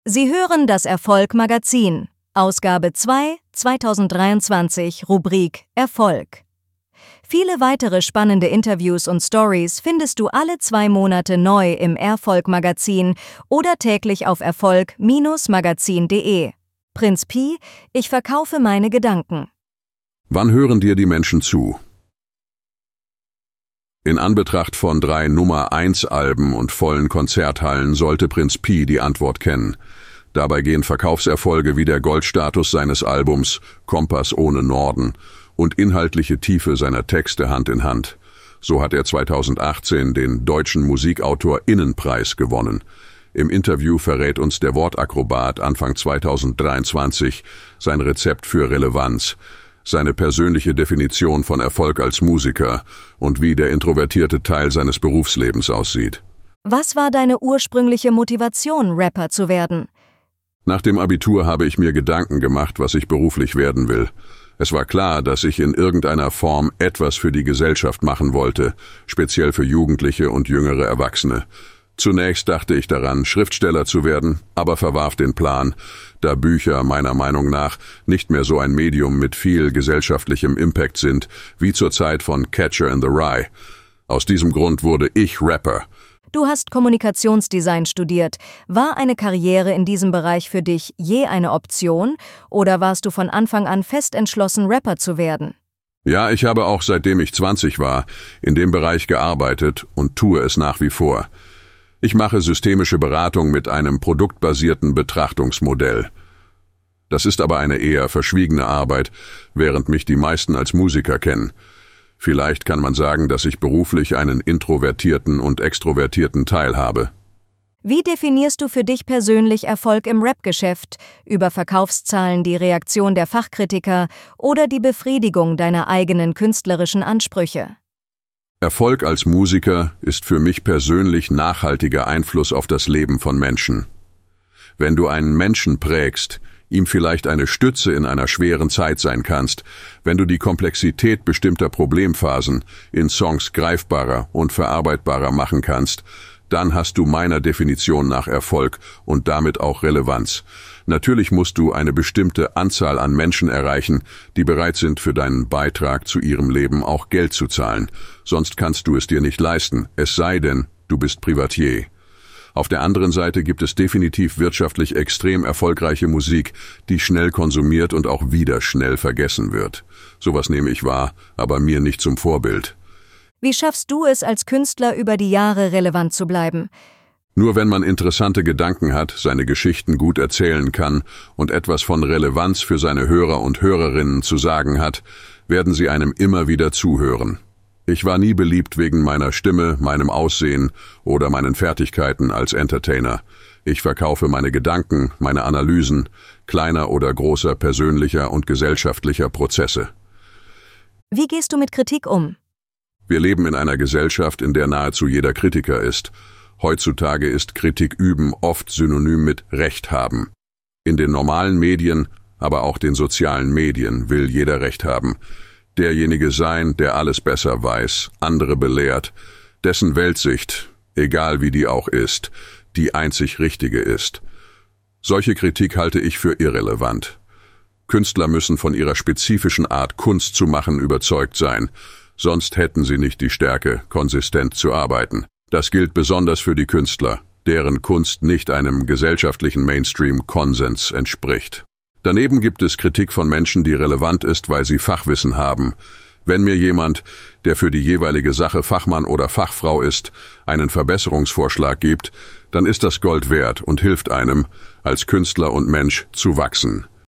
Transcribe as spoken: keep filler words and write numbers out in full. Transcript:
Sie hören das Erfolg-Magazin, Ausgabe zwei, zweitausenddreiundzwanzig, Rubrik Erfolg. Viele weitere spannende Interviews und Stories findest du alle zwei Monate neu im Erfolg-Magazin oder täglich auf erfolg Magazin punkt de. Prinz Pi, ich verkaufe meine Gedanken. Wann hören dir die Menschen zu? In Anbetracht von drei Nummer eins Alben und vollen Konzerthallen sollte Prinz Pi die Antwort kennen. Dabei gehen Verkaufserfolge wie der Goldstatus seines Albums Kompass ohne Norden und inhaltliche Tiefe seiner Texte Hand in Hand. So hat er zweitausendachtzehn den Deutschen Musikautor-Innenpreis gewonnen. Im Interview verrät uns der Wortakrobat Anfang zweitausenddreiundzwanzig sein Rezept für Relevanz, seine persönliche Definition von Erfolg als Musiker und wie der introvertierte Teil seines Berufslebens aussieht. Was war deine ursprüngliche Motivation, Rapper zu werden? Nach dem Abitur habe ich mir Gedanken gemacht, was ich beruflich werden will. Es war klar, dass ich in irgendeiner Form etwas für die Gesellschaft machen wollte, speziell für Jugendliche und jüngere Erwachsene. Zunächst dachte ich daran, Schriftsteller zu werden, aber verwarf den Plan, da Bücher meiner Meinung nach nicht mehr so ein Medium mit viel gesellschaftlichem Impact sind, wie zur Zeit von Catcher in the Rye. Aus diesem Grund wurde ich Rapper. Du hast Kommunikationsdesign studiert. War eine Karriere in diesem Bereich für dich je eine Option oder warst du von Anfang an fest entschlossen, Rapper zu werden? Ja, ich habe auch seitdem ich zwanzig war in dem Bereich gearbeitet und tue es nach wie vor. Ich mache systemische Beratung mit einem produktbasierten Betrachtungsmodell. Das ist aber eine eher verschwiegene Arbeit, während mich die meisten als Musiker kennen. Vielleicht kann man sagen, dass ich beruflich einen introvertierten und extrovertierten Teil habe. Wie definierst du für dich persönlich Erfolg im Rap-Geschäft? Über Verkaufszahlen, die Reaktion der Fachkritiker oder die Befriedigung deiner eigenen künstlerischen Ansprüche? Erfolg als Musiker ist für mich persönlich nachhaltiger Einfluss auf das Leben von Menschen. Wenn du einen Menschen prägst, ihm vielleicht eine Stütze in einer schweren Zeit sein kannst, wenn du die Komplexität bestimmter Problemphasen in Songs greifbarer und verarbeitbarer machen kannst, dann hast du meiner Definition nach Erfolg und damit auch Relevanz. Natürlich musst du eine bestimmte Anzahl an Menschen erreichen, die bereit sind, für deinen Beitrag zu ihrem Leben auch Geld zu zahlen. Sonst kannst du es dir nicht leisten, es sei denn, du bist Privatier. Auf der anderen Seite gibt es definitiv wirtschaftlich extrem erfolgreiche Musik, die schnell konsumiert und auch wieder schnell vergessen wird. Sowas nehme ich wahr, aber mir nicht zum Vorbild. Wie schaffst du es, als Künstler über die Jahre relevant zu bleiben? Nur wenn man interessante Gedanken hat, seine Geschichten gut erzählen kann und etwas von Relevanz für seine Hörer und Hörerinnen zu sagen hat, werden sie einem immer wieder zuhören. Ich war nie beliebt wegen meiner Stimme, meinem Aussehen oder meinen Fertigkeiten als Entertainer. Ich verkaufe meine Gedanken, meine Analysen, kleiner oder großer persönlicher und gesellschaftlicher Prozesse. Wie gehst du mit Kritik um? Wir leben in einer Gesellschaft, in der nahezu jeder Kritiker ist. Heutzutage ist Kritik üben oft synonym mit Recht haben. In den normalen Medien, aber auch den sozialen Medien will jeder Recht haben. Derjenige sein, der alles besser weiß, andere belehrt, dessen Weltsicht, egal wie die auch ist, die einzig richtige ist. Solche Kritik halte ich für irrelevant. Künstler müssen von ihrer spezifischen Art, Kunst zu machen, überzeugt sein, sonst hätten sie nicht die Stärke, konsistent zu arbeiten. Das gilt besonders für die Künstler, deren Kunst nicht einem gesellschaftlichen Mainstream-Konsens entspricht. Daneben gibt es Kritik von Menschen, die relevant ist, weil sie Fachwissen haben. Wenn mir jemand, der für die jeweilige Sache Fachmann oder Fachfrau ist, einen Verbesserungsvorschlag gibt, dann ist das Gold wert und hilft einem, als Künstler und Mensch zu wachsen.